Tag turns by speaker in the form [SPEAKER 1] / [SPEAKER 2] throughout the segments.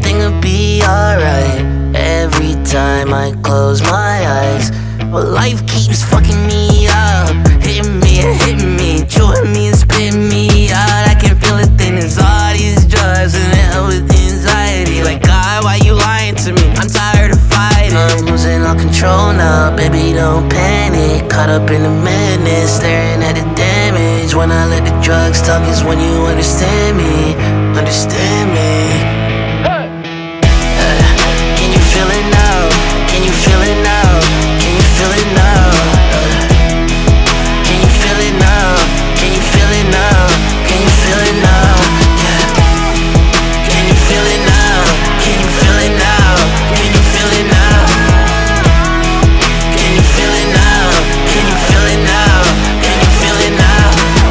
[SPEAKER 1] everything will be alright. Every time I close my eyes, but life keeps fucking me up, hitting me, chewing me and spitting me out. I can feel it in it's all these drugs and it helps with anxiety. Like, God, why you lying to me? I'm tired of fighting. I'm losing all control now, baby, don't panic. Caught up in the madness, staring at the damage. When I let the drugs talk is when you understand me, understand me. Can you feel it now? Can you feel it now? Can you feel it now? Can you feel it now? Can you feel it now? Can you feel it now? Yeah. Can you feel it now? Can you feel it now? Can you feel it now? Can you feel it now? Can you feel it now? Can you feel it now?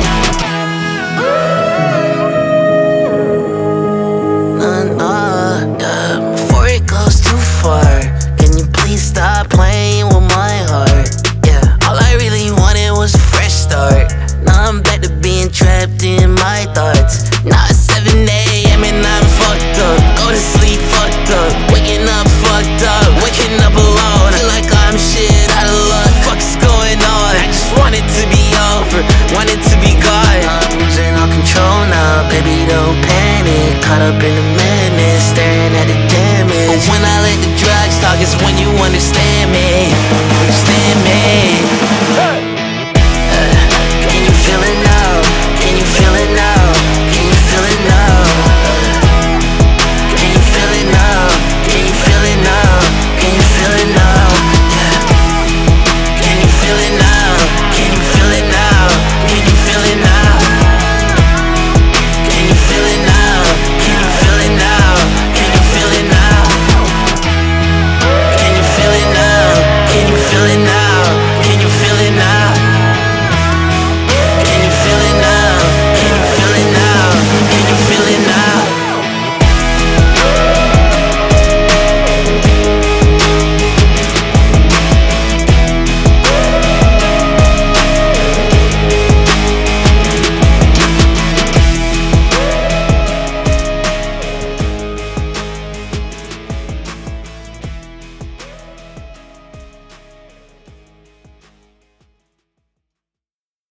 [SPEAKER 1] Before it goes too far, can you please stop playing with my heart? Yeah, all I really wanted was a fresh start. Now I'm back to being trapped in my thoughts. Now it's 7 a.m. and I'm fucked up. Go to sleep fucked up, waking up fucked up, waking up alone. Feel like I'm shit out of luck. Fuck's going on? I just want it to be over, want it to be gone. I'm losing all control now, baby, don't panic. Caught up in the madness, staring at the damage. But when I let the drugs talk, it's when you understand me, understand me.